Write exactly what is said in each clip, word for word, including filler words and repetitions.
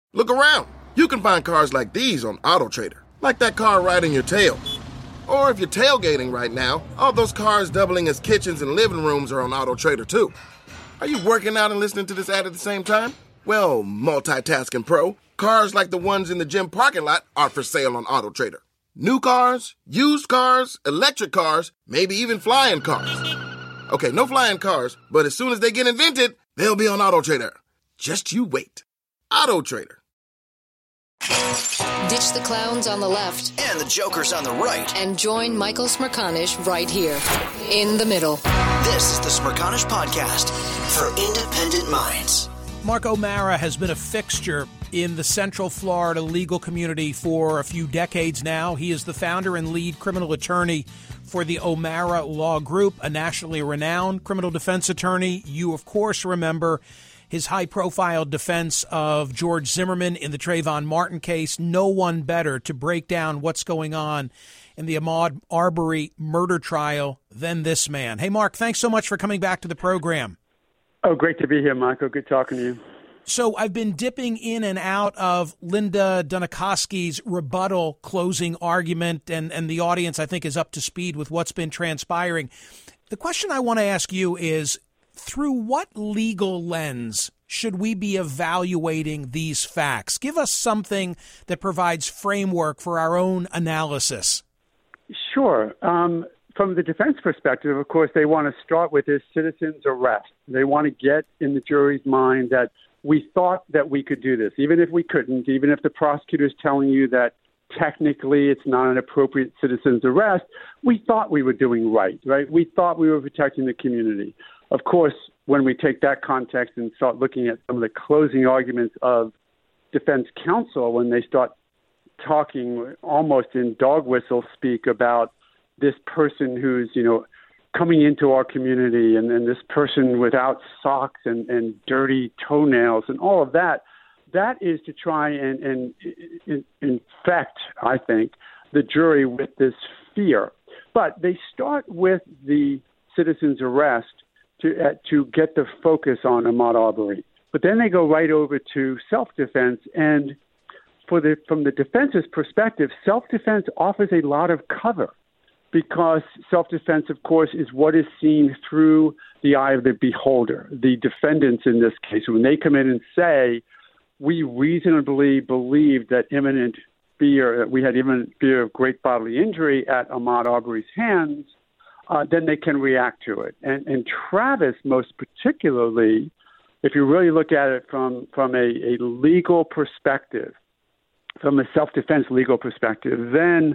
Look around. You can find cars like these on AutoTrader, like that car riding your tail. Or if you're tailgating right now, all those cars doubling as kitchens and living rooms are on AutoTrader too. Are you working out and listening to this ad at the same time? Well, multitasking pro, cars like the ones in the gym parking lot are for sale on AutoTrader. New cars, used cars, electric cars, maybe even flying cars. Okay, no flying cars, but as soon as they get invented, they'll be on AutoTrader. Just you wait. AutoTrader. Ditch the clowns on the left and the jokers on the right, and join Michael Smerconish right here in the middle. This is the Smerconish Podcast for independent minds. Mark O'Mara has been a fixture in the Central Florida legal community for a few decades now. He is the founder and lead criminal attorney for the O'Mara Law Group, a nationally renowned criminal defense attorney. You, of course, remember his high-profile defense of George Zimmerman in the Trayvon Martin case. No one better to break down what's going on in the Ahmaud Arbery murder trial than this man. Hey, Mark, thanks so much for coming back to the program. Oh, great to be here, Michael. Good talking to you. So I've been dipping in and out of Linda Dunikoski's rebuttal closing argument, and, and the audience, I think, is up to speed with what's been transpiring. The question I want to ask you is, through what legal lens should we be evaluating these facts? Give us something that provides framework for our own analysis. Sure. Um, from the defense perspective, of course, they want to start with this citizen's arrest. They want to get in the jury's mind that we thought that we could do this, even if we couldn't, even if the prosecutor's telling you that technically it's not an appropriate citizen's arrest, we thought we were doing right, right? We thought we were protecting the community. Of course, when we take that context and start looking at some of the closing arguments of defense counsel, when they start talking almost in dog whistle speak about this person who's, you know, coming into our community and, and this person without socks and, and dirty toenails and all of that, that is to try and, and, and infect, I think, the jury with this fear. But they start with the citizen's arrest to uh, to get the focus on Ahmaud Arbery. But then they go right over to self-defense. And for the from the defense's perspective, self-defense offers a lot of cover because self-defense, of course, is what is seen through the eye of the beholder. The defendants in this case, when they come in and say, we reasonably believe that imminent fear, that we had imminent fear of great bodily injury at Ahmaud Arbery's hands, Uh, then they can react to it. And, and Travis, most particularly, if you really look at it from, from a, a legal perspective, from a self-defense legal perspective, then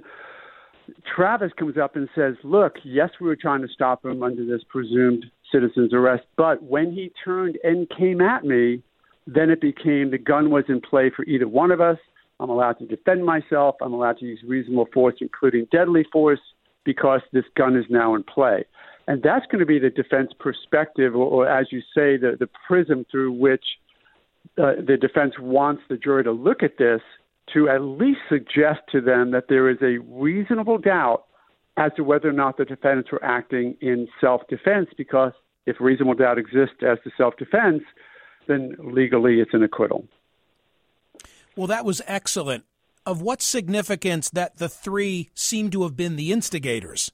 Travis comes up and says, look, yes, we were trying to stop him under this presumed citizen's arrest, but when he turned and came at me, then it became the gun was in play for either one of us. I'm allowed to defend myself. I'm allowed to use reasonable force, including deadly force, because this gun is now in play. And that's going to be the defense perspective, or, or as you say, the, the prism through which uh, the defense wants the jury to look at this to at least suggest to them that there is a reasonable doubt as to whether or not the defendants were acting in self-defense, because if reasonable doubt exists as to self-defense, then legally it's an acquittal. Well, that was excellent. Of what significance that the three seem to have been the instigators?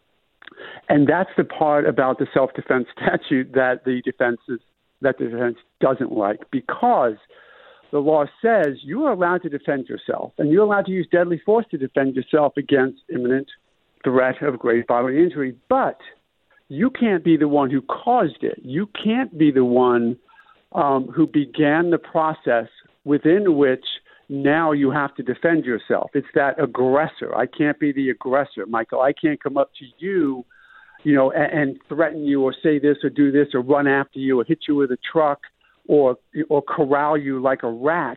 And that's the part about the self-defense statute that the defense is, that the defense doesn't like, because the law says you are allowed to defend yourself, and you're allowed to use deadly force to defend yourself against imminent threat of great bodily injury, but you can't be the one who caused it. You can't be the one um, who began the process within which now you have to defend yourself. It's that aggressor. I can't be the aggressor, Michael. I can't come up to you, you know, and, and threaten you or say this or do this or run after you or hit you with a truck or or corral you like a rat.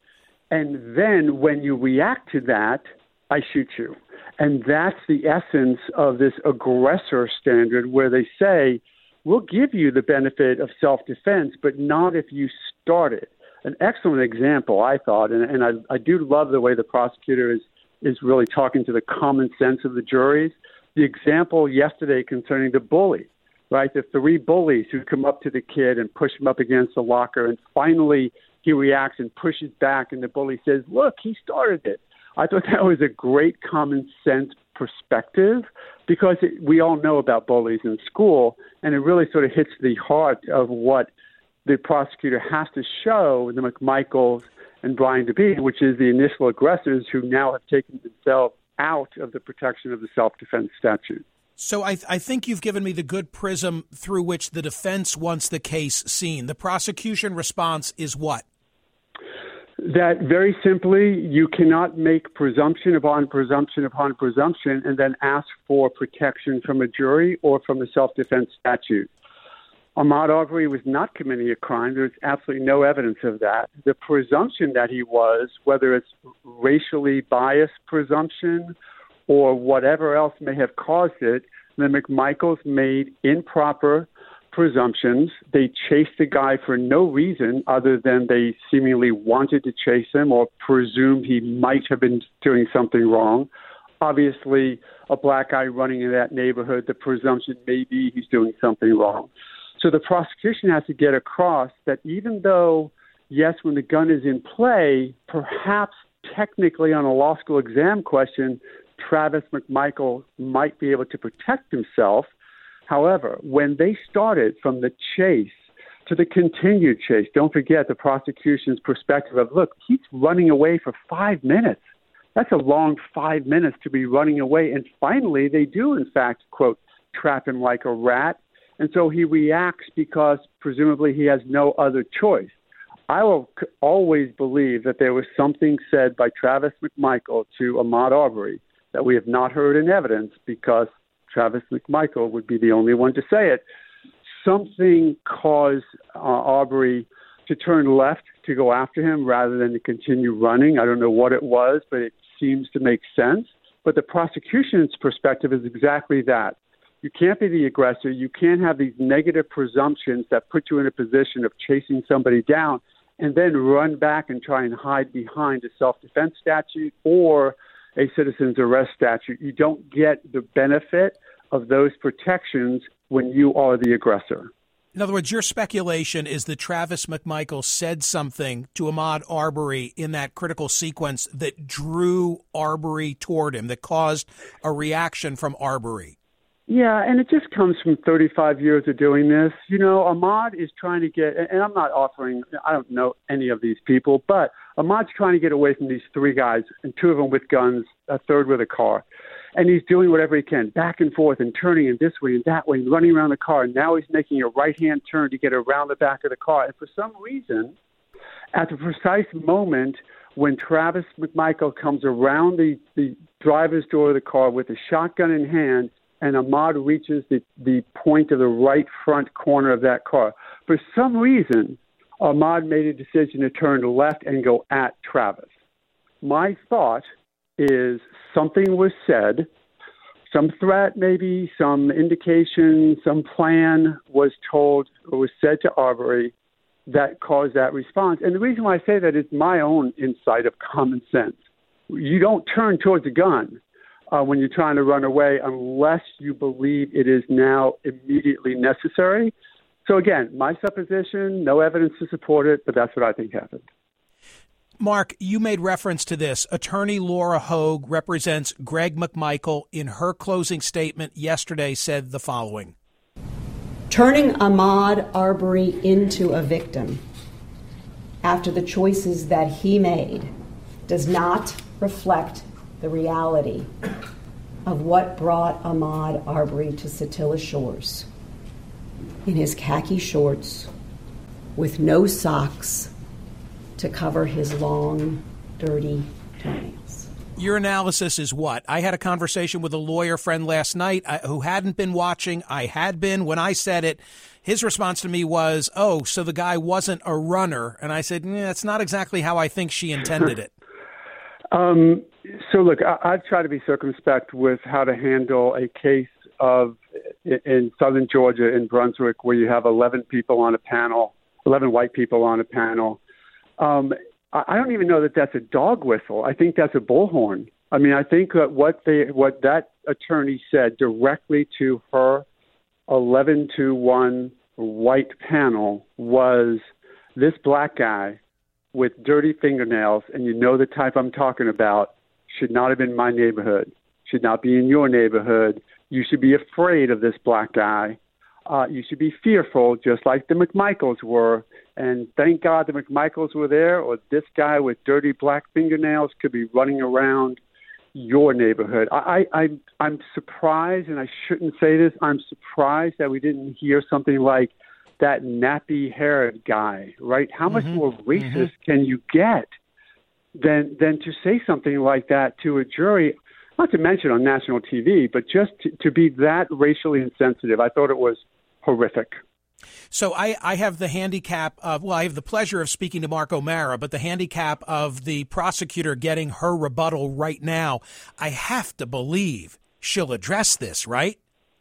And then when you react to that, I shoot you. And that's the essence of this aggressor standard, where they say, we'll give you the benefit of self-defense, but not if you start it. An excellent example, I thought, and, and I, I do love the way the prosecutor is, is really talking to the common sense of the juries. The example yesterday concerning the bully, right? The three bullies who come up to the kid and push him up against the locker and finally he reacts and pushes back, and the bully says, look, he started it. I thought that was a great common sense perspective, because it, we all know about bullies in school, and it really sort of hits the heart of what the prosecutor has to show the McMichaels and Brian DeBee, which is the initial aggressors who now have taken themselves out of the protection of the self-defense statute. So I, I think you've given me the good prism through which the defense wants the case seen. The prosecution response is what? That very simply, you cannot make presumption upon presumption upon presumption and then ask for protection from a jury or from the self-defense statute. Ahmaud Arbery was not committing a crime. There's absolutely no evidence of that. The presumption that he was, whether it's racially biased presumption or whatever else may have caused it, the McMichaels made improper presumptions. They chased the guy for no reason other than they seemingly wanted to chase him or presumed he might have been doing something wrong. Obviously, a black guy running in that neighborhood, the presumption may be he's doing something wrong. So the prosecution has to get across that even though, yes, when the gun is in play, perhaps technically on a law school exam question, Travis McMichael might be able to protect himself. However, when they started from the chase to the continued chase, don't forget the prosecution's perspective of, look, he's running away for five minutes. That's a long five minutes to be running away. And finally, they do, in fact, quote, trap him like a rat. And so he reacts because presumably he has no other choice. I will always believe that there was something said by Travis McMichael to Ahmaud Arbery that we have not heard in evidence, because Travis McMichael would be the only one to say it. Something caused uh, Arbery to turn left to go after him rather than to continue running. I don't know what it was, but it seems to make sense. But the prosecution's perspective is exactly that. You can't be the aggressor. You can't have these negative presumptions that put you in a position of chasing somebody down and then run back and try and hide behind a self-defense statute or a citizen's arrest statute. You don't get the benefit of those protections when you are the aggressor. In other words, your speculation is that Travis McMichael said something to Ahmaud Arbery in that critical sequence that drew Arbery toward him, that caused a reaction from Arbery. Yeah, and it just comes from thirty-five years of doing this. You know, Ahmaud is trying to get, and I'm not offering, I don't know any of these people, but Ahmaud's trying to get away from these three guys, and two of them with guns, a third with a car. And he's doing whatever he can, back and forth and turning in this way and that way and running around the car. And now he's making a right-hand turn to get around the back of the car. And for some reason, at the precise moment when Travis McMichael comes around the, the driver's door of the car with a shotgun in hand, and Ahmaud reaches the, the point of the right front corner of that car, for some reason, Ahmaud made a decision to turn left and go at Travis. My thought is something was said, some threat maybe, some indication, some plan was told or was said to Arbery that caused that response. And the reason why I say that is my own insight of common sense. You don't turn towards a gun uh, when you're trying to run away unless you believe it is now immediately necessary. So again, my supposition, no evidence to support it, but that's what I think happened. Mark, you made reference to this. Attorney Laura Hogue represents Greg McMichael. In her closing statement yesterday said the following. Turning Ahmaud Arbery into a victim after the choices that he made does not reflect the reality of what brought Ahmaud Arbery to Satilla Shores in his khaki shorts with no socks to cover his long, dirty toenails. Your analysis is what? I had a conversation with a lawyer friend last night I, who hadn't been watching. I had been. When I said it, his response to me was, oh, so the guy wasn't a runner. And I said, yeah, that's not exactly how I think she intended it. um, so, look, I, I've tried to be circumspect with how to handle a case of in southern Georgia, in Brunswick, where you have eleven people on a panel, eleven white people on a panel. Um, I don't even know that that's a dog whistle. I think that's a bullhorn. I mean, I think that what they, what that attorney said directly to her eleven to one white panel was, this black guy with dirty fingernails, and you know the type I'm talking about, should not have been in my neighborhood, should not be in your neighborhood. You should be afraid of this black guy. Uh, you should be fearful, just like the McMichaels were. And thank God the McMichaels were there, or this guy with dirty black fingernails could be running around your neighborhood. I, I, I'm surprised, and I shouldn't say this, I'm surprised that we didn't hear something like that nappy-haired guy, right? How mm-hmm. much more racist mm-hmm. can you get than than to say something like that to a jury, not to mention on national T V, but just to, to be that racially insensitive? I thought it was horrific. So I, I have the handicap of, well, I have the pleasure of speaking to Mark O'Mara, but the handicap of the prosecutor getting her rebuttal right now. I have to believe she'll address this, right?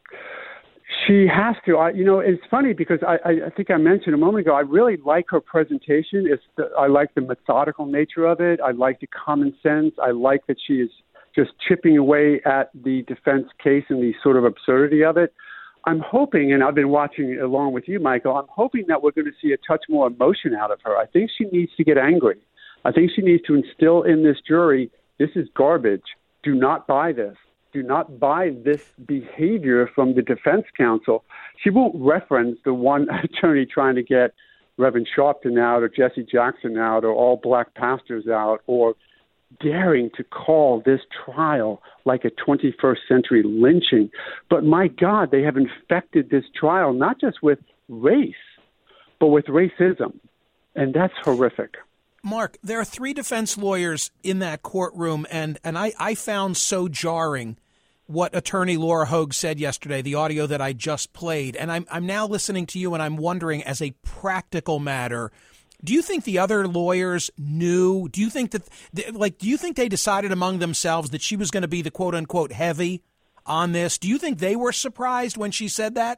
She has to. I, you know, it's funny because I, I, I think I mentioned a moment ago, I really like her presentation. It's the, I like the methodical nature of it. I like the common sense. I like that she is just chipping away at the defense case and the sort of absurdity of it. I'm hoping, and I've been watching along with you, Michael, I'm hoping that we're going to see a touch more emotion out of her. I think she needs to get angry. I think she needs to instill in this jury, this is garbage. Do not buy this. Do not buy this behavior from the defense counsel. She won't reference the one attorney trying to get Reverend Sharpton out or Jesse Jackson out or all black pastors out, or daring to call this trial like a twenty-first century lynching. But my God, they have infected this trial not just with race, but with racism. And that's horrific. Mark, there are three defense lawyers in that courtroom, and, and I, I found so jarring what Attorney Laura Hogue said yesterday, the audio that I just played. And I'm, I'm now listening to you, and I'm wondering, as a practical matter, do you think the other lawyers knew? Do you think that, like, do you think they decided among themselves that she was going to be the quote-unquote heavy on this? Do you think they were surprised when she said that?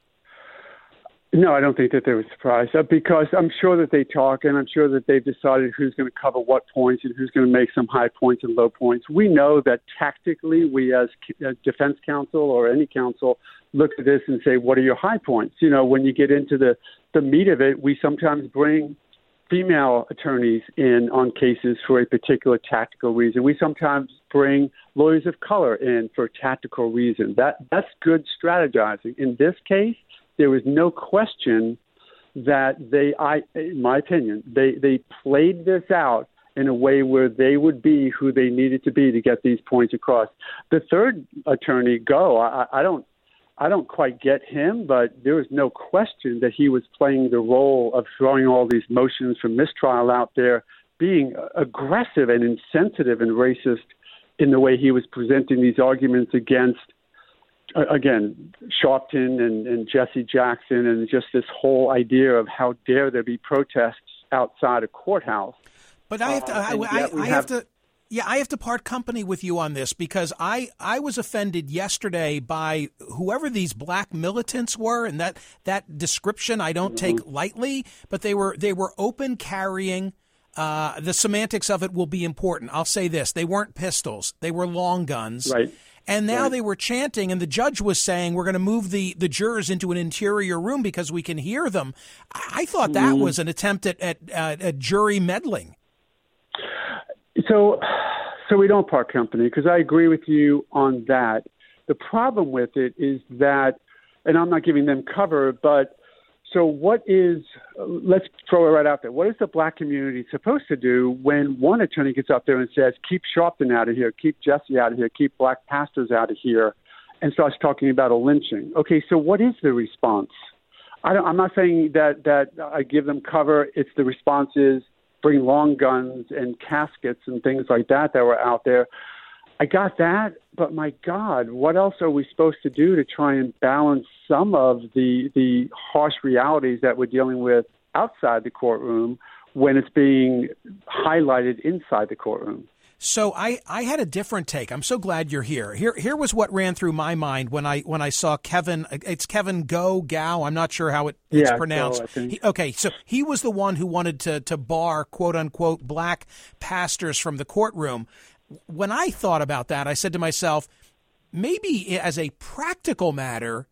No, I don't think that they were surprised, uh, because I'm sure that they talk, and I'm sure that they've decided who's going to cover what points and who's going to make some high points and low points. We know that tactically we as uh, defense counsel or any counsel look at this and say, what are your high points? You know, when you get into the, the meat of it, we sometimes bring female attorneys in on cases for a particular tactical reason. We sometimes bring lawyers of color in for a tactical reason. That that's good strategizing. In this case, there was no question that they, I, in my opinion, they, they played this out in a way where they would be who they needed to be to get these points across. The third attorney, Go, I, I don't, I don't quite get him, but there was no question that he was playing the role of throwing all these motions for mistrial out there, being aggressive and insensitive and racist in the way he was presenting these arguments against, again, Sharpton and, and Jesse Jackson, and just this whole idea of how dare there be protests outside a courthouse. But I have to, uh, I, I, I have to, yeah, I have to part company with you on this, because I, I was offended yesterday by whoever these black militants were, and that, that description I don't mm-hmm. take lightly, but they were they were open carrying. Uh, the semantics of it will be important. I'll say this: they weren't pistols; they were long guns. Right. And now right. they were chanting, and the judge was saying, we're going to move the, the jurors into an interior room because we can hear them. I thought that mm. was an attempt at, at, uh, at jury meddling. So so we don't part company, because I agree with you on that. The problem with it is that, and I'm not giving them cover, but so what is, let's throw it right out there. What is the black community supposed to do when one attorney gets up there and says, keep Sharpton out of here, keep Jesse out of here, keep black pastors out of here, and starts talking about a lynching? Okay, so what is the response? I don't, I'm not saying that, that I give them cover. It's the response is bring long guns and caskets and things like that that were out there. I got that, but my God, what else are we supposed to do to try and balance some of the the harsh realities that we're dealing with outside the courtroom when it's being highlighted inside the courtroom? So I, I had a different take. I'm so glad you're here. Here here was what ran through my mind when I when I saw Kevin. It's Kevin Go Gao. I'm not sure how it, it's yeah, pronounced. Go, I think. He, okay, so he was the one who wanted to to bar quote unquote black pastors from the courtroom. When I thought about that, I said to myself, maybe as a practical matter,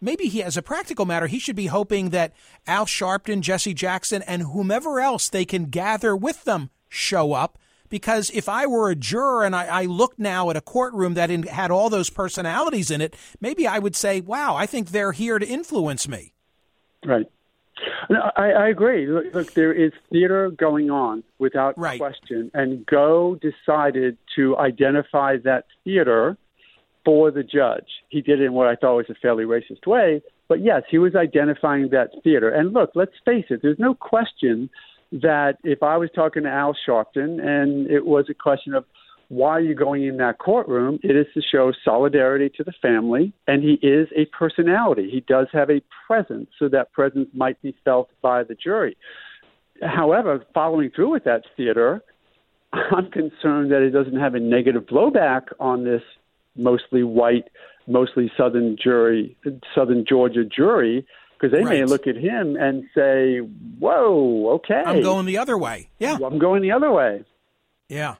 maybe he, as a practical matter, he should be hoping that Al Sharpton, Jesse Jackson, and whomever else they can gather with them show up. Because if I were a juror and I, I looked now at a courtroom that in, had all those personalities in it, maybe I would say, wow, I think they're here to influence me. Right. No, I, I agree. Look, look, there is theater going on without right. question. And Go decided to identify that theater for the judge. He did it in what I thought was a fairly racist way. But yes, he was identifying that theater. And look, let's face it, there's no question that if I was talking to Al Sharpton and it was a question of why are you going in that courtroom, it is to show solidarity to the family, and he is a personality. He does have a presence, so that presence might be felt by the jury. However, following through with that theater, I'm concerned that it doesn't have a negative blowback on this mostly white, mostly Southern jury, Southern Georgia jury, because they right. may look at him and say, whoa, okay. I'm going the other way. Yeah. I'm going the other way. Yeah.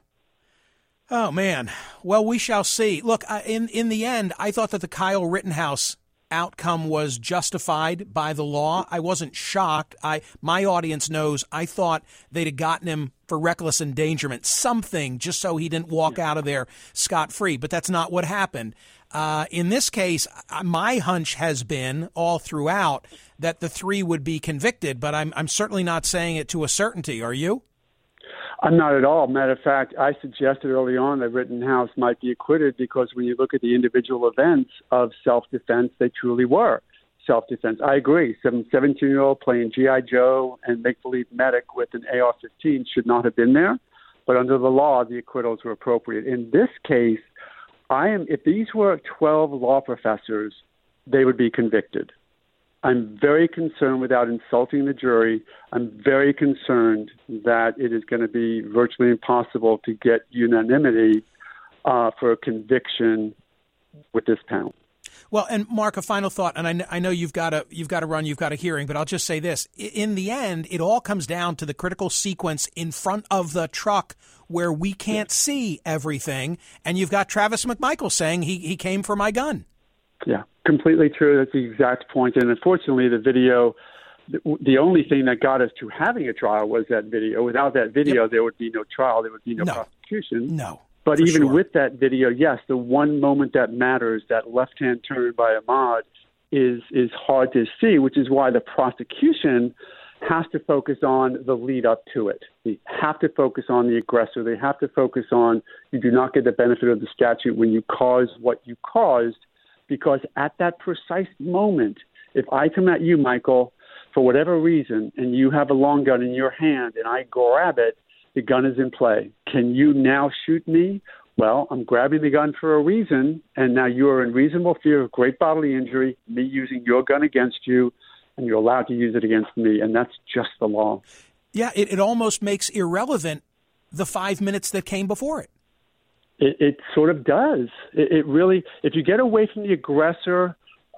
Oh, man. Well, we shall see. Look, in in the end, I thought that the Kyle Rittenhouse outcome was justified by the law. I wasn't shocked. I my audience knows I thought they'd have gotten him for reckless endangerment, something, just so he didn't walk out of there scot-free. But that's not what happened. Uh, in this case, my hunch has been all throughout that the three would be convicted, but I'm I'm certainly not saying it to a certainty. Are you? I'm not at all. Matter of fact, I suggested early on that Rittenhouse might be acquitted because when you look at the individual events of self-defense, they truly were self-defense. I agree. Some seventeen-year-old playing G I. Joe and make-believe medic with an A R fifteen should not have been there. But under the law, the acquittals were appropriate. In this case, I am. If these were twelve law professors, they would be convicted. I'm very concerned, without insulting the jury, I'm very concerned that it is going to be virtually impossible to get unanimity uh, for a conviction with this panel. Well, and Mark, a final thought, and I, kn- I know you've got to you've got to run, you've got a hearing, but I'll just say this: in the end, it all comes down to the critical sequence in front of the truck where we can't see everything, and you've got Travis McMichael saying he he came for my gun. Yeah, completely true. That's the exact point. And unfortunately, the video, the only thing that got us to having a trial was that video. Without that video, yep. there would be no trial. There would be no, no. prosecution. No. But even sure. with that video, yes, the one moment that matters, that left-hand turn by Ahmaud, is is hard to see, which is why the prosecution has to focus on the lead up to it. They have to focus on the aggressor. They have to focus on you do not get the benefit of the statute when you cause what you caused. Because at that precise moment, if I come at you, Michael, for whatever reason, and you have a long gun in your hand and I grab it, the gun is in play. Can you now shoot me? Well, I'm grabbing the gun for a reason, and now you are in reasonable fear of great bodily injury, me using your gun against you, and you're allowed to use it against me, and that's just the law. Yeah, it, it almost makes irrelevant the five minutes that came before it. It, it sort of does. It, it really, if you get away from the aggressor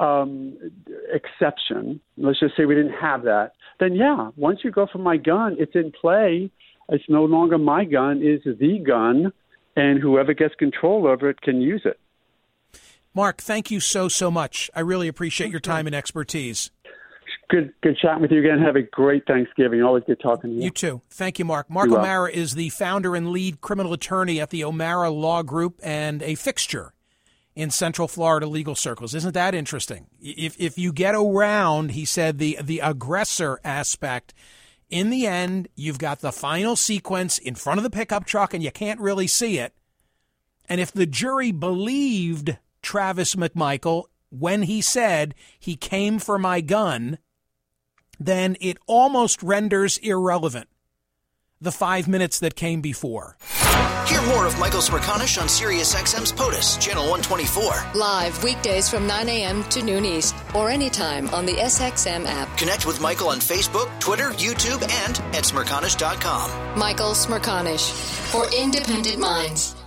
um, exception, let's just say we didn't have that, then yeah, once you go for my gun, it's in play. It's no longer my gun, it's the gun, and whoever gets control over it can use it. Mark, thank you so, so much. I really appreciate your time and expertise. Good good chatting with you again. Have a great Thanksgiving. Always good talking to you. You too. Thank you, Mark. Mark You're O'Mara welcome. is the founder and lead criminal attorney at the O'Mara Law Group and a fixture in Central Florida legal circles. Isn't that interesting? If if you get around, he said, the the aggressor aspect, in the end, you've got the final sequence in front of the pickup truck and you can't really see it. And if the jury believed Travis McMichael when he said he came for my gun, then it almost renders irrelevant the five minutes that came before. Hear more of Michael Smerconish on SiriusXM's POTUS, Channel one twenty-four. Live weekdays from nine a.m. to noon East, or anytime on the S X M app. Connect with Michael on Facebook, Twitter, YouTube, and at Smerconish dot com. Michael Smerconish, for independent minds.